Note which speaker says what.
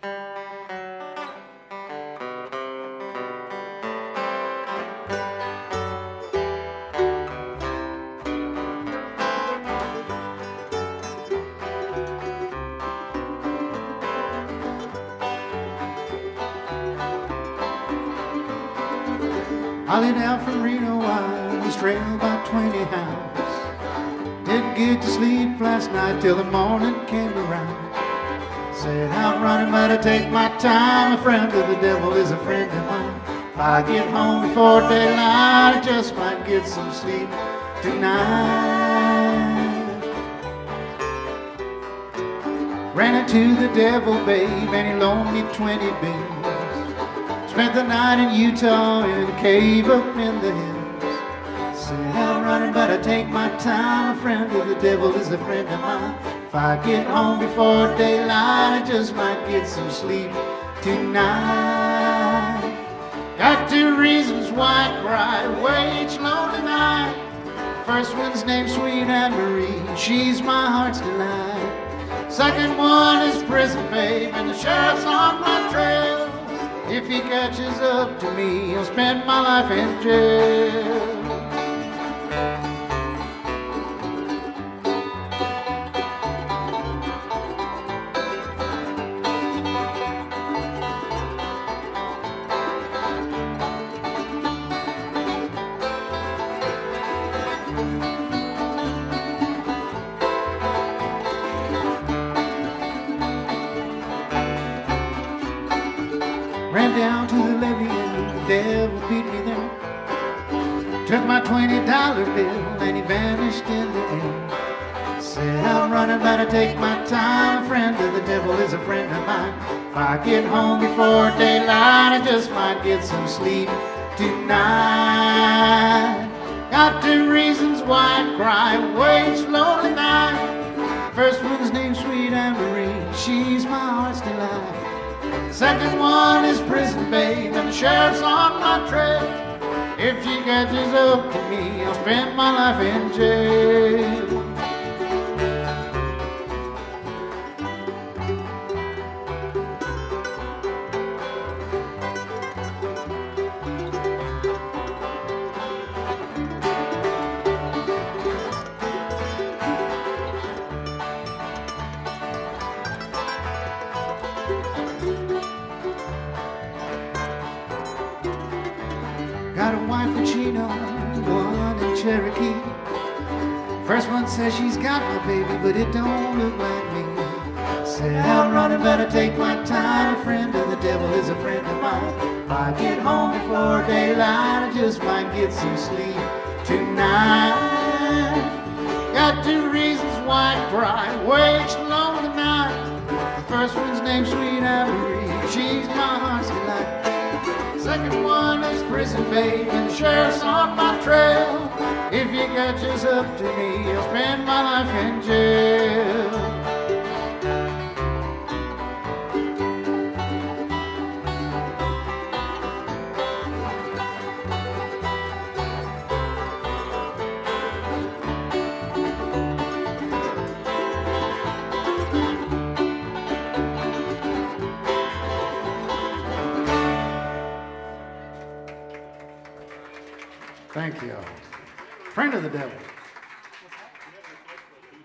Speaker 1: Holly down from Reno, Iris trailed by 20 hounds. Didn't get to sleep last night till the morning came around. Said I'm running, but I take my time. A friend of the devil is a friend of mine. If I get home before daylight, I just might get some sleep tonight. Ran into the devil, babe, and he loaned me 20 bills. Spent the night in Utah in a cave up in the hills. Said I'm running, but I take my time. A friend of the devil is a friend of mine. If I get home before daylight, I just might get some sleep tonight. Got 2 reasons why I cry away each lonely night. First one's named Sweet Anne Marie, she's my heart's delight. Second one is prison, babe, and the sheriff's on my trail. If he catches up to me, he'll spend my life in jail. Ran down to the levee and the devil beat me there. Took my $20 bill and he vanished in the air. Said I'm running, but I take my time. A friend of the devil is a friend of mine. If I get home before daylight, I just might get some sleep tonight. Got 2 reasons why I cry away each lonely night. First one's named Sweet Anne Marie, she's my heart's delight. Second one is prison, babe, and the sheriff's on my trail. If she catches up to me, I'll spend my life in jail. Got a wife in Chino, one in Cherokee. First one says she's got my baby, but it don't look like me. Said I'm running, better take my time. A friend of the devil is a friend of mine. If I get home before daylight, I just might get some sleep tonight. Got 2 reasons why I cry away each lonely night. The first one's named Sweet Anne Marie, she's my heart's delight. Second one is prison, babe, and the sheriff's on my trail. If he catches up to me, he'll spend my life in jail. Thank you. Friend of the devil.